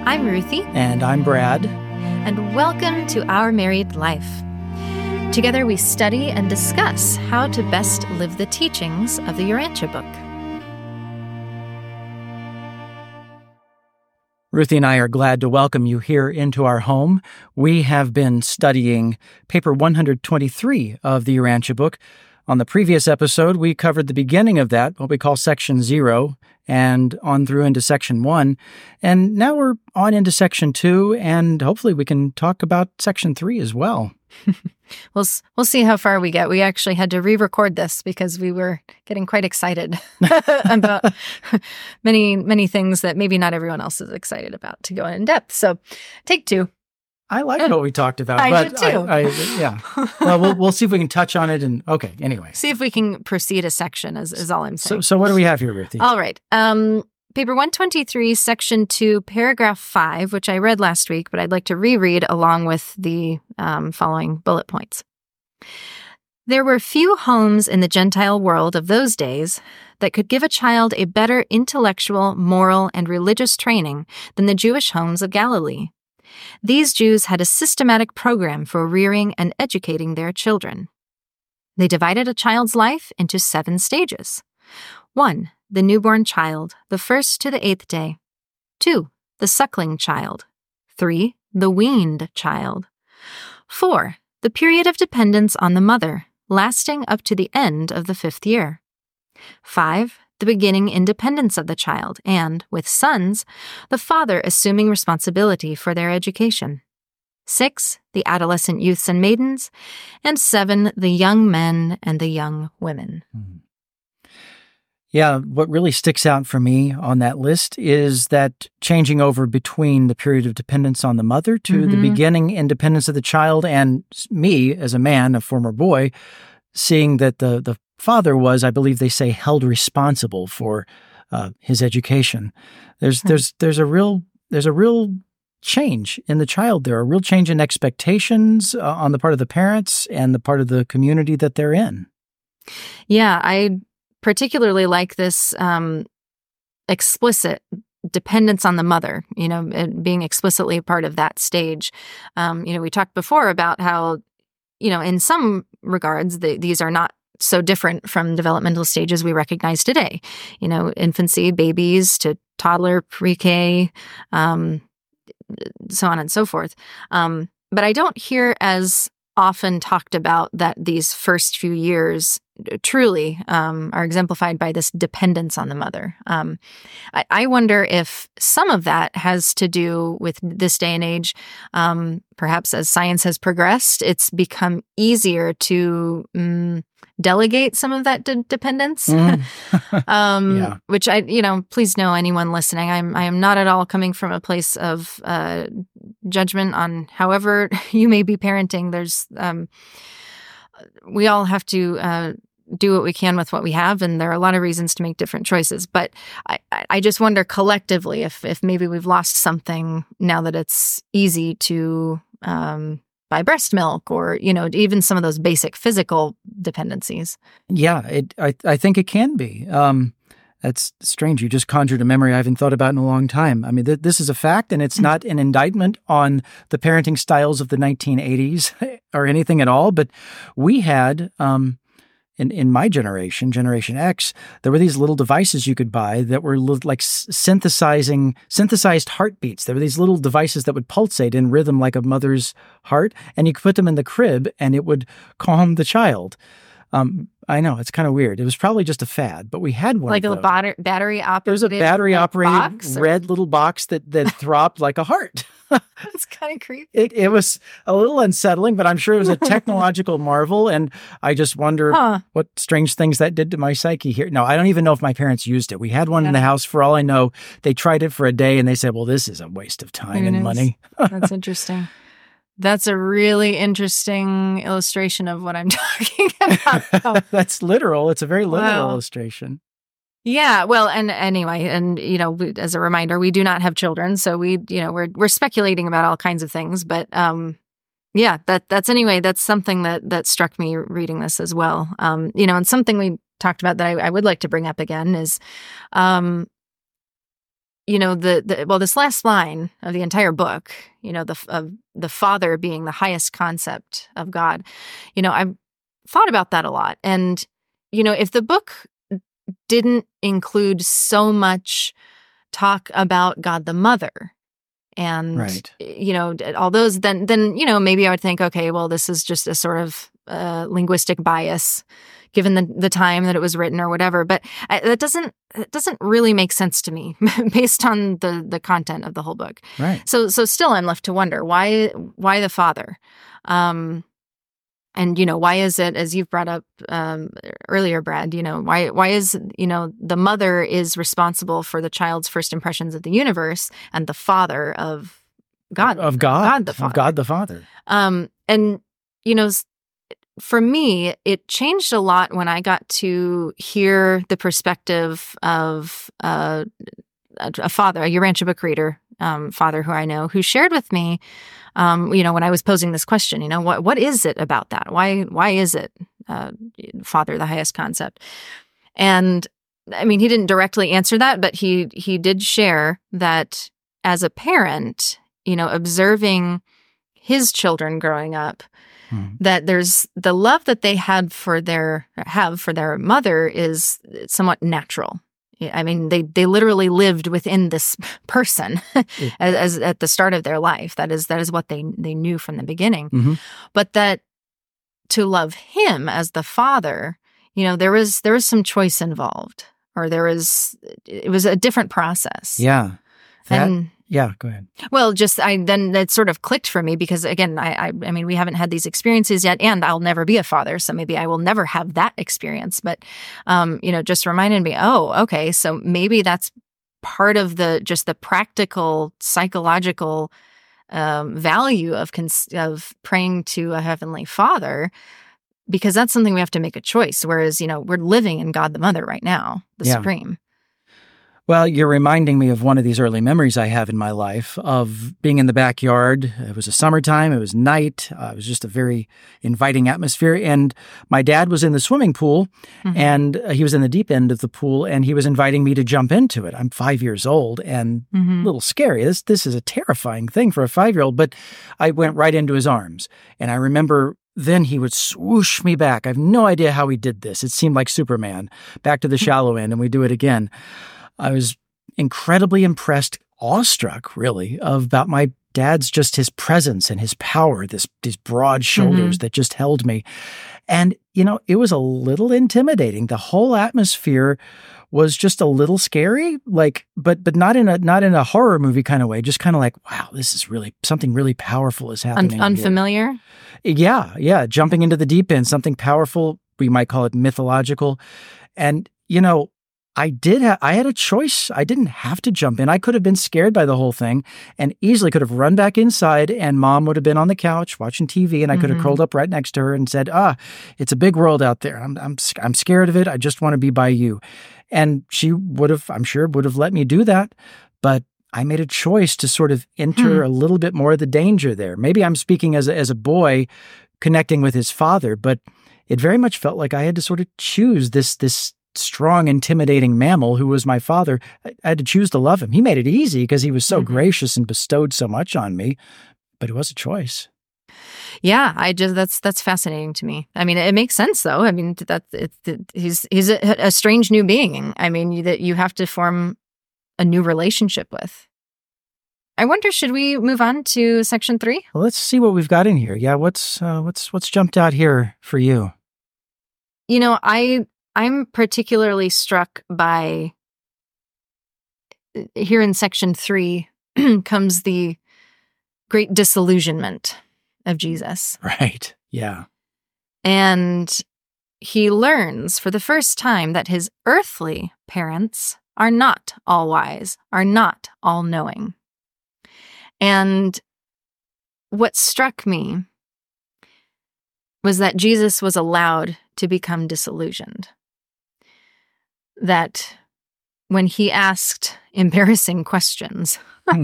I'm Ruthie. And I'm Brad. And welcome to Our Married Life. Together we study and discuss how to best live the teachings of the Urantia book. Ruthie and I are glad to welcome you here into our home. We have been studying paper 123 of the Urantia book. On the previous episode, we covered the beginning of that, what we call section 0, and on through into section 1. And now we're on into section 2, and hopefully we can talk about section 3 as well. We'll see how far we get. We actually had to re-record this because we were getting quite excited about many things that maybe not everyone else is excited about to go in depth. So take 2. I like what we talked about. I but did too. Yeah. Well, we'll see if we can touch on it. And okay, anyway. See if we can proceed a section is all I'm saying. So what do we have here, Ruthie? All right. Paper 123, section 2, paragraph 5, which I read last week, but I'd like to reread along with the following bullet points. There were few homes in the Gentile world of those days that could give a child a better intellectual, moral, and religious training than the Jewish homes of Galilee. These Jews had a systematic program for rearing and educating their children. They divided a child's life into 7 stages. 1. The newborn child, the 1st to the 8th day. 2. The suckling child. 3. The weaned child. 4. The period of dependence on the mother, lasting up to the end of the 5th year. 5. The beginning independence of the child, and, with sons, the father assuming responsibility for their education. 6. The adolescent youths and maidens. And 7. The young men and the young women. Yeah, what really sticks out for me on that list is that changing over between the period of dependence on the mother to the beginning independence of the child, and me, as a man, a former boy, seeing that the father was, I believe they say, held responsible for his education. There's a real change in the child there, a real change in expectations on the part of the parents and the part of the community that they're in. Yeah, I particularly like this explicit dependence on the mother, being explicitly a part of that stage. We talked before about how, in some regards, these are not so different from developmental stages we recognize today. Infancy, babies, to toddler, pre-K, so on and so forth. But I don't hear as often talked about that these first few years truly are exemplified by this dependence on the mother. I wonder if some of that has to do with this day and age. Perhaps as science has progressed, it's become easier to delegate some of that dependence. Which please know, anyone listening, I am not at all coming from a place of judgment on however you may be parenting. There's we all have to do what we can with what we have, and there are a lot of reasons to make different choices. But I just wonder collectively if maybe we've lost something now that it's easy to buy breast milk, or even some of those basic physical dependencies. Yeah, I think it can be. That's strange. You just conjured a memory I haven't thought about in a long time. I mean, this is a fact, and it's not an indictment on the parenting styles of the 1980s or anything at all. But we had, in my generation, Generation X, there were these little devices you could buy that were like synthesized heartbeats. There were these little devices that would pulsate in rhythm like a mother's heart, and you could put them in the crib, and it would calm the child. I know, it's kind of weird. It was probably just a fad, but we had one. Like a battery operated. There was a battery operated red little box that throbbed like a heart. It's kind of creepy. It was a little unsettling, but I'm sure it was a technological marvel. And I just wonder what strange things that did to my psyche here. No, I don't even know if my parents used it. We had one in the house. For all I know, they tried it for a day and they said, well, this is a waste of time and money. That's interesting. That's a really interesting illustration of what I'm talking about. That's literal. It's a very literal illustration. Yeah, well, and anyway, and as a reminder, we do not have children, so we're speculating about all kinds of things. But that's something that struck me reading this as well. And something we talked about that I would like to bring up again is this last line of the entire book, the Father being the highest concept of God, I've thought about that a lot. And, if the book didn't include so much talk about God the Mother and, all those, then, maybe I would think, okay, well, this is just a sort of linguistic bias given the time that it was written or whatever. But it doesn't really make sense to me based on the content of the whole book. Right. So still I'm left to wonder, why the Father? And, why is it, as you've brought up earlier, Brad, why is, the mother is responsible for the child's first impressions of the universe and the father of God. Of God. God the Father. Of God the Father. And, for me, it changed a lot when I got to hear the perspective of a father, a Urantia book reader, father who I know, who shared with me, when I was posing this question, what is it about that? Why is it Father the highest concept? And I mean, he didn't directly answer that, but he did share that as a parent, observing his children growing up, that there's the love that they have for their mother is somewhat natural. I mean, they literally lived within this person as at the start of their life. That is what they knew from the beginning. Mm-hmm. But that to love him as the Father, there was some choice involved, or it was a different process. Yeah. Yeah, go ahead. Well, then it sort of clicked for me because, again, I mean, we haven't had these experiences yet, and I'll never be a father, so maybe I will never have that experience. But, just reminded me, oh, okay, so maybe that's part of the practical, psychological value of praying to a Heavenly Father, because that's something we have to make a choice. Whereas, we're living in God the Mother right now, the Supreme. Well, you're reminding me of one of these early memories I have in my life of being in the backyard. It was a summertime. It was night. It was just a very inviting atmosphere. And my dad was in the swimming pool, and he was in the deep end of the pool, and he was inviting me to jump into it. I'm 5 years old and a little scary. This is a terrifying thing for a 5-year-old, but I went right into his arms. And I remember then he would swoosh me back. I have no idea how he did this. It seemed like Superman, back to the shallow end, and we do it again. I was incredibly impressed, awestruck, really, about my dad's just his presence and his power, these broad shoulders that just held me. And, it was a little intimidating. The whole atmosphere was just a little scary, but not in a horror movie kind of way, just kind of like, wow, this is really something really powerful is happening. Unfamiliar? Yeah. Jumping into the deep end, something powerful, we might call it mythological. And, I had a choice. I didn't have to jump in. I could have been scared by the whole thing and easily could have run back inside, and Mom would have been on the couch watching TV, and I could have curled up right next to her and said, it's a big world out there. I'm scared of it. I just want to be by you. And she would have, I'm sure, let me do that. But I made a choice to sort of enter a little bit more of the danger there. Maybe I'm speaking as a boy connecting with his father, but it very much felt like I had to sort of choose this strong, intimidating mammal who was my father. I had to choose to love him. He made it easy because he was so gracious and bestowed so much on me, but it was a choice. Yeah, that's fascinating to me. I mean, it makes sense though. I mean, he's a strange new being. I mean, that you have to form a new relationship with. I wonder, should we move on to section 3? Well, let's see what we've got in here. Yeah, what's jumped out here for you? I'm particularly struck by, here in section 3 comes the great disillusionment of Jesus. Right, yeah. And he learns for the first time that his earthly parents are not all wise, are not all knowing. And what struck me was that Jesus was allowed to become disillusioned. That when he asked embarrassing questions,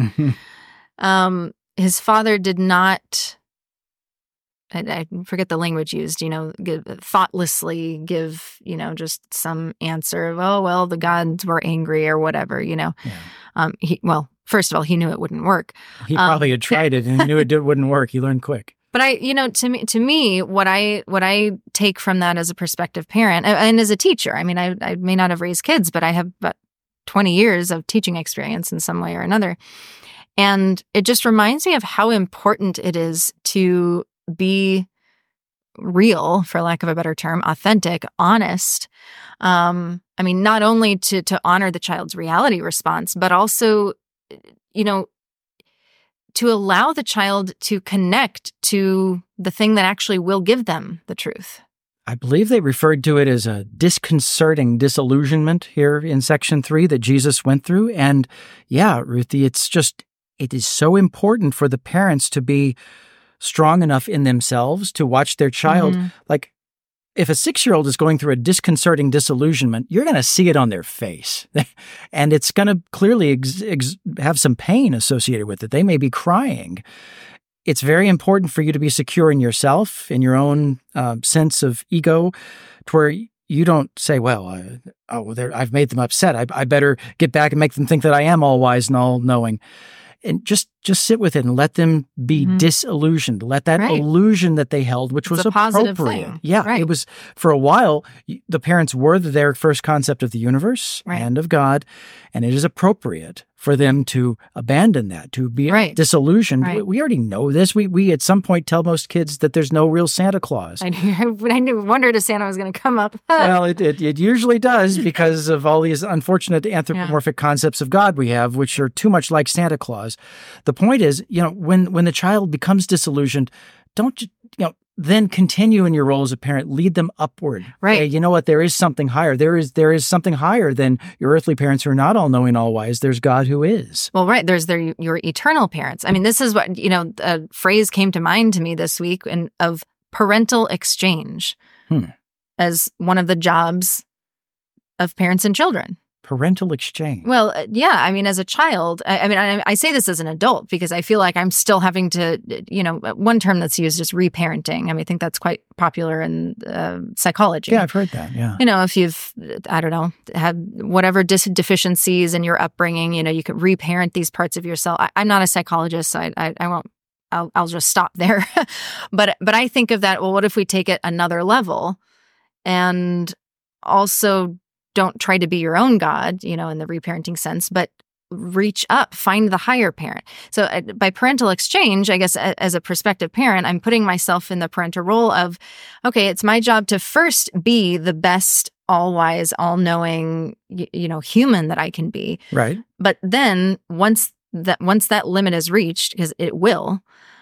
his father did not, I forget the language used, thoughtlessly give, just some answer of, oh, well, the gods were angry or whatever, First of all, he knew it wouldn't work. He probably had tried it and knew it wouldn't work. He learned quick. But to me, what I take from that as a prospective parent and as a teacher, I mean, I may not have raised kids, but I have about 20 years of teaching experience in some way or another. And it just reminds me of how important it is to be real, for lack of a better term, authentic, honest. I mean, not only to honor the child's reality response, but also, to allow the child to connect to the thing that actually will give them the truth. I believe they referred to it as a disconcerting disillusionment here in section 3 that Jesus went through. And yeah, Ruthie, it is so important for the parents to be strong enough in themselves to watch their child. Like, if a 6-year-old is going through a disconcerting disillusionment, you're going to see it on their face. And it's going to clearly have some pain associated with it. They may be crying. It's very important for you to be secure in yourself, in your own sense of ego, to where you don't say, I've made them upset. I better get back and make them think that I am all wise and all knowing. And just sit with it and let them be disillusioned. Let that illusion that they held, which was a positive appropriate. Thing. Yeah, it was, for a while, the parents were their first concept of the universe and of God, and it is appropriate for them to abandon that, to be disillusioned. Right. We already know this. We at some point tell most kids that there's no real Santa Claus. I wondered if Santa was going to come up. Well, it usually does because of all these unfortunate anthropomorphic concepts of God we have, which are too much like Santa Claus. The point is, when the child becomes disillusioned, don't then continue in your role as a parent. Lead them upward. Right. Hey, you know what? There is something higher. There is something higher than your earthly parents who are not all knowing, all wise. There's God who is. Well, right. There's your eternal parents. I mean, this is what, a phrase came to mind to me this week of parental exchange as one of the jobs of parents and children. Parental exchange. Well, yeah. I mean, as a child, I say this as an adult because I feel like I'm still having to, one term that's used is reparenting. I mean, I think that's quite popular in psychology. Yeah, I've heard that. Yeah. If you've, had whatever deficiencies in your upbringing, you could reparent these parts of yourself. I'm not a psychologist, so I won't. I'll just stop there. But I think of that. Well, what if we take it another level, and also don't try to be your own God, in the reparenting sense, but reach up, find the higher parent. So by parental exchange, I guess as a prospective parent, I'm putting myself in the parental role of, okay, it's my job to first be the best, all-wise, all-knowing, human that I can be. Right. But then once that limit is reached, because it will,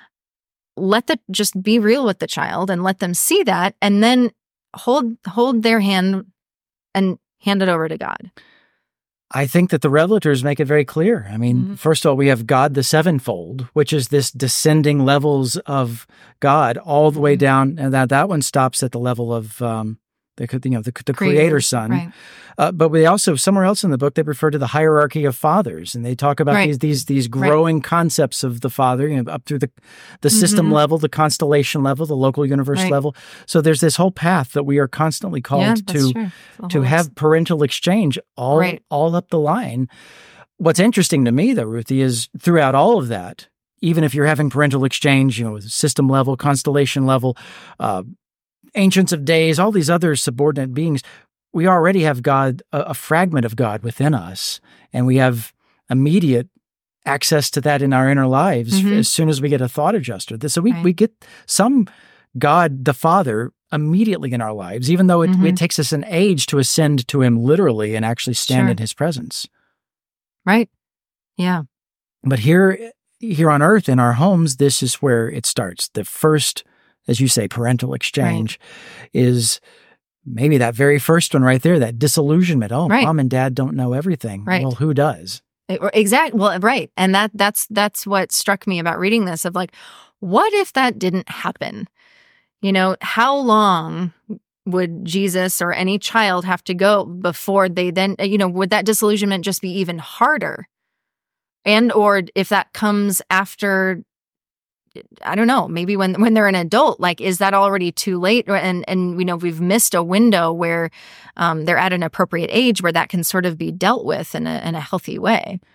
just be real with the child and let them see that, and then hold their hand and hand it over to God. I think that the Revelators make it very clear. I mean, first of all, we have God the sevenfold, which is this descending levels of God all the way down, and that one stops at the level of the Creator Son. Right. But we also, somewhere else in the book, they refer to the hierarchy of fathers, and they talk about these growing concepts of the Father, up through the system level, the constellation level, the local universe level. So there's this whole path that we are constantly called to have parental exchange all up the line. What's interesting to me, though, Ruthie, is throughout all of that, even if you're having parental exchange, system level, constellation level, Ancients of Days, all these other subordinate beings, we already have God, a fragment of God within us, and we have immediate access to that in our inner lives as soon as we get a thought adjuster. So we get some God, the Father, immediately in our lives, even though it takes us an age to ascend to Him literally and actually stand in His presence. Right. Yeah. But here on earth, in our homes, this is where it starts. The first, as you say, parental exchange is maybe that very first one right there, that disillusionment. Oh, mom and dad don't know everything. Right. Well, who does? Exactly. Well, right. And that's what struck me about reading this, of like, what if that didn't happen? How long would Jesus or any child have to go before they then, would that disillusionment just be even harder? And, or if that comes after, I don't know, maybe when they're an adult, like, is that already too late? And we've missed a window where they're at an appropriate age where that can sort of be dealt with in a healthy way.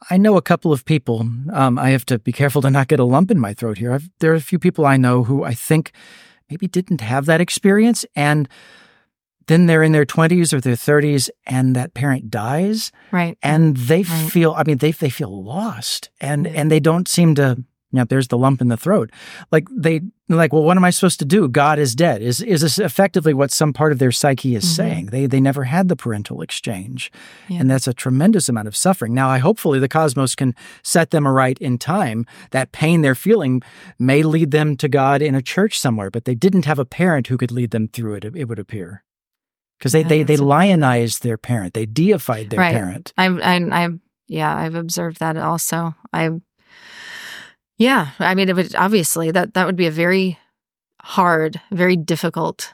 I know a couple of people. I have to be careful to not get a lump in my throat here. There are a few people I know who I think maybe didn't have that experience, and then they're in their 20s or their 30s, and that parent dies, right? And they feel, they feel lost, and they don't seem to. There's the lump in the throat. They're like, well, what am I supposed to do? God is dead. Is this effectively what some part of their psyche is saying? They never had the parental exchange. Yeah. And that's a tremendous amount of suffering. Now, hopefully the cosmos can set them aright in time. That pain they're feeling may lead them to God in a church somewhere, but they didn't have a parent who could lead them through it would appear. Because they lionized their parent. They deified their parent. I've observed that also. Yeah, it would obviously that would be a very hard, very difficult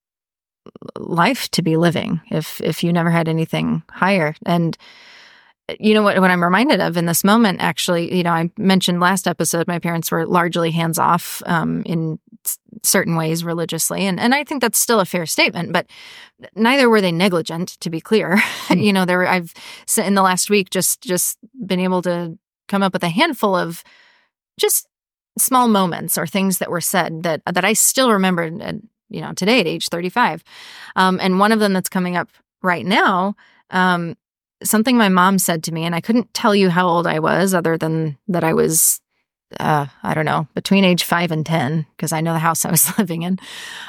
life to be living if you never had anything higher. And what I'm reminded of in this moment, actually, I mentioned last episode my parents were largely hands off in certain ways religiously, and I think that's still a fair statement. But neither were they negligent, to be clear. I've in the last week just been able to come up with a handful of just small moments or things that were said that I still remember, today at age 35. And one of them that's coming up right now, something my mom said to me, and I couldn't tell you how old I was other than that I was, I don't know, between age 5 and 10, because I know the house I was living in.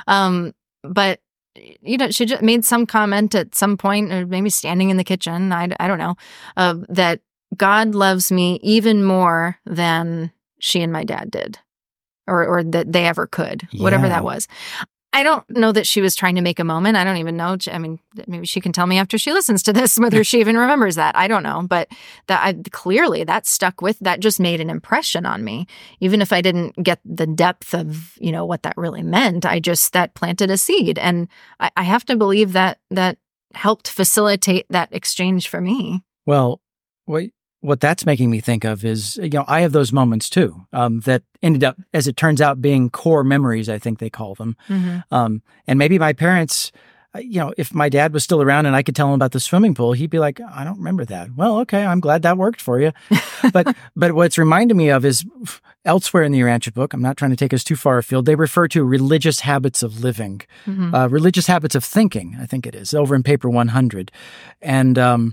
But she just made some comment at some point, or maybe standing in the kitchen, I don't know, that God loves me even more than she and my dad did, or that they ever could, whatever that was. I don't know that she was trying to make a moment. I don't even know. Maybe she can tell me after she listens to this whether she even remembers that. I don't know. But clearly that stuck with, that just made an impression on me. Even if I didn't get the depth of, what that really meant, that planted a seed. And I have to believe that helped facilitate that exchange for me. Well, what that's making me think of is, I have those moments too, that ended up, as it turns out, being core memories, I think they call them. And maybe my parents, if my dad was still around and I could tell him about the swimming pool, he'd be like, I don't remember that. Well, okay, I'm glad that worked for you. But what's reminded me of is elsewhere in the Urantia book, I'm not trying to take us too far afield, they refer to religious habits of living, religious habits of thinking, I think it is, over in paper 100. And,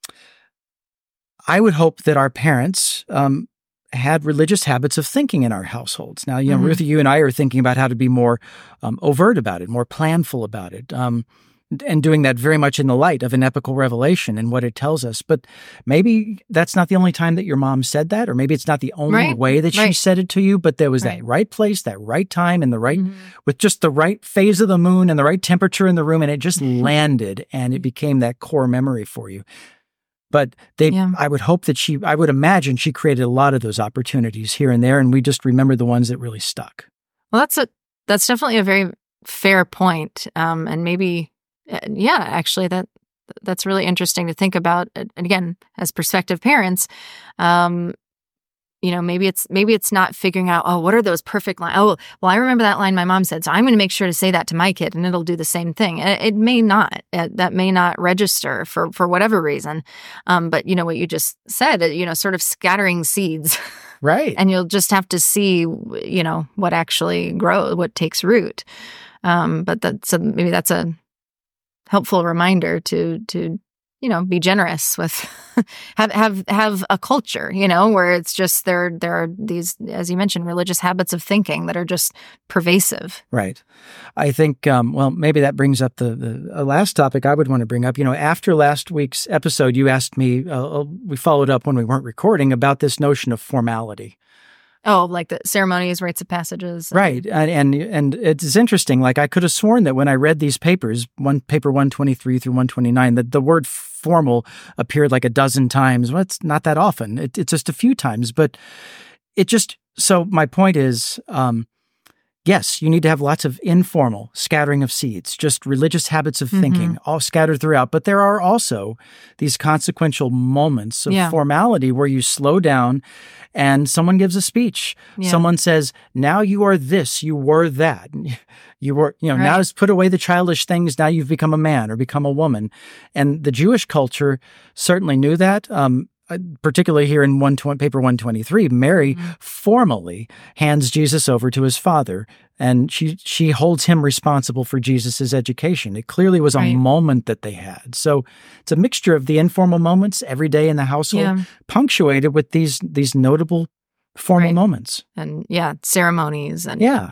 I would hope that our parents had religious habits of thinking in our households. Now, Ruthie, you and I are thinking about how to be more overt about it, more planful about it, and doing that very much in the light of an epical revelation and what it tells us. But maybe that's not the only time that your mom said that, or maybe it's not the only way that she said it to you, but there was that right place, that right time, and the right, with just the right phase of the moon and the right temperature in the room, and it just landed, and it became that core memory for you. But I would hope that I would imagine she created a lot of those opportunities here and there, and we just remember the ones that really stuck. Well, that's definitely a very fair point. And maybe, actually that's really interesting to think about. And again, as prospective parents, maybe it's not figuring out, what are those perfect lines? Oh, well, I remember that line my mom said, so I'm going to make sure to say that to my kid, and it'll do the same thing. It may not. That may not register for whatever reason. But what you just said, sort of scattering seeds. Right. And you'll just have to see, what actually grows, what takes root. But maybe that's a helpful reminder to be generous with, have a culture, where it's just there are these, as you mentioned, religious habits of thinking that are just pervasive. Right. I think, maybe that brings up the last topic I would want to bring up. After last week's episode, you asked me, we followed up when we weren't recording, about this notion of formality. Oh, like the ceremonies, rites of passages. Right. And it's interesting. Like, I could have sworn that when I read these papers, paper 123 through 129, that the word formal appeared like a dozen times. Well, it's not that often. It's just a few times. But so my point is, yes, you need to have lots of informal scattering of seeds, just religious habits of thinking, all scattered throughout. But there are also these consequential moments of formality where you slow down and someone gives a speech. Yeah. Someone says, now you are this, you were that. You were, now just put away the childish things. Now you've become a man or become a woman. And the Jewish culture certainly knew that. particularly here in paper 123, Mary formally hands Jesus over to his father, and she holds him responsible for Jesus's education. It clearly was a moment that they had. So it's a mixture of the informal moments every day in the household, punctuated with these notable formal moments. And ceremonies. And Yeah.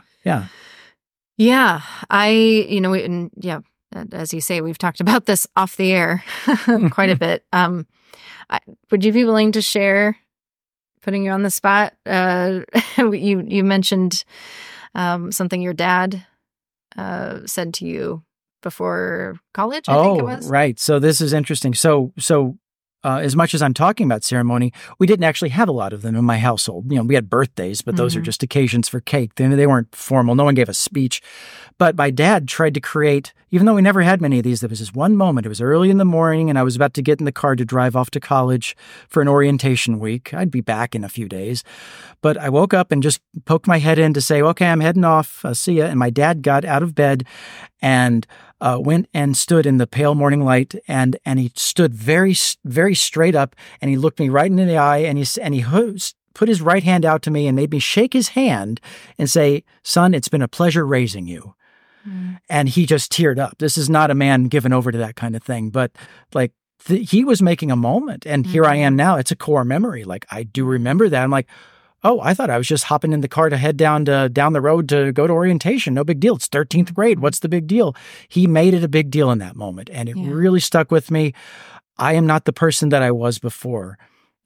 As you say, we've talked about this off the air quite a bit. Would you be willing to share, putting you on the spot? You mentioned something your dad said to you before college, I think it was. Right. So this is interesting. So as much as I'm talking about ceremony, we didn't actually have a lot of them in my household. We had birthdays, but those are just occasions for cake. They weren't formal. No one gave a speech. But my dad tried to create, even though we never had many of these, there was this one moment. It was early in the morning, and I was about to get in the car to drive off to college for an orientation week. I'd be back in a few days. But I woke up and just poked my head in to say, okay, I'm heading off. See ya. And my dad got out of bed and went and stood in the pale morning light, and he stood very, very straight up, and he looked me right in the eye, and he put his right hand out to me and made me shake his hand and say, "Son, it's been a pleasure raising you." And he just teared up. This is not a man given over to that kind of thing, but he was making a moment, and here I am now. It's a core memory. I do remember that. I'm like, oh, I thought I was just hopping in the car to head down the road to go to orientation. No big deal. It's 13th grade. What's the big deal? He made it a big deal in that moment, and it really stuck with me. I am not the person that I was before.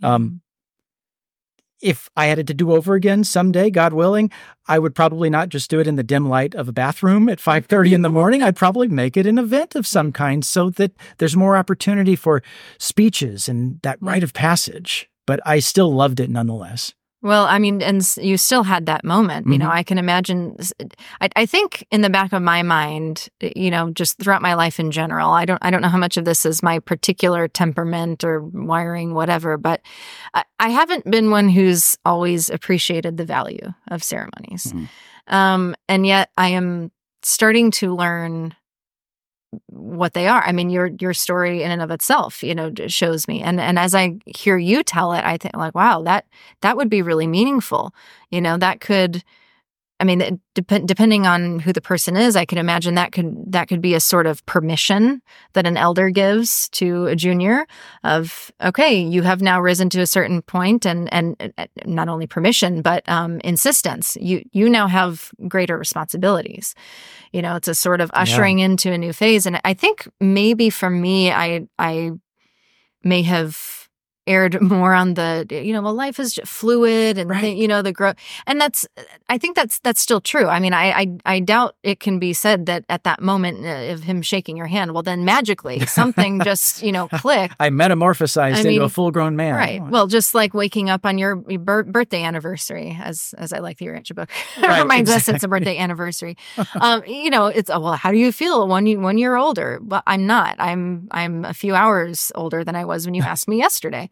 If I had it to do over again someday, God willing, I would probably not just do it in the dim light of a bathroom at 5:30 in the morning. I'd probably make it an event of some kind so that there's more opportunity for speeches and that rite of passage. But I still loved it nonetheless. Well, I mean, and you still had that moment. I can imagine. I think in the back of my mind, just throughout my life in general, I don't know how much of this is my particular temperament or wiring, whatever. But I haven't been one who's always appreciated the value of ceremonies, and yet I am starting to learn what they are. I mean, your story in and of itself, shows me. And as I hear you tell it, I think wow, that would be really meaningful. That could, I mean, depending on who the person is, I can imagine that could be a sort of permission that an elder gives to a junior of, okay, you have now risen to a certain point, and not only permission, but insistence. You now have greater responsibilities. It's a sort of ushering into a new phase. And I think maybe for me, I may have aired more on the, life is fluid and, the growth. And I think that's still true. I mean, I doubt it can be said that at that moment of him shaking your hand, well, then magically something just, clicked. I metamorphosized into a full-grown man. Right. Well, just like waking up on your birthday anniversary, as I like the Urantia book, reminds us it's a birthday anniversary. It's, well, how do you feel 1 year older? Well, I'm not. I'm a few hours older than I was when you asked me yesterday.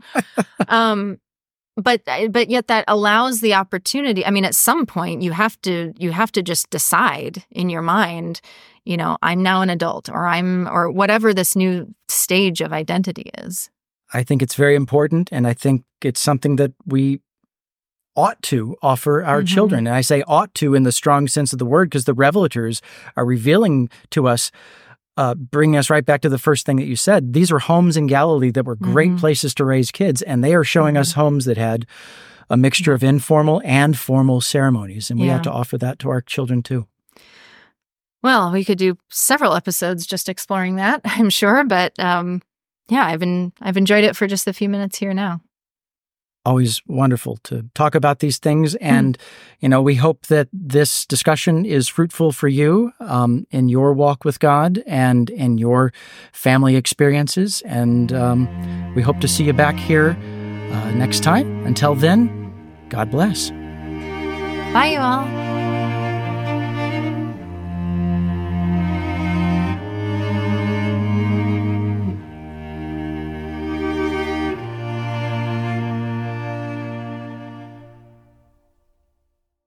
But yet that allows the opportunity. I mean, at some point you have to just decide in your mind, I'm now an adult, or whatever this new stage of identity is. I think it's very important, and I think it's something that we ought to offer our children. And I say ought to in the strong sense of the word, because the revelators are revealing to us, bringing us right back to the first thing that you said. These are homes in Galilee that were great places to raise kids, and they are showing us homes that had a mixture of informal and formal ceremonies, and we have to offer that to our children too. Well, we could do several episodes just exploring that, I'm sure, but I've enjoyed it for just a few minutes here now. Always wonderful to talk about these things. And, we hope that this discussion is fruitful for you in your walk with God and in your family experiences. And we hope to see you back here next time. Until then, God bless. Bye, you all.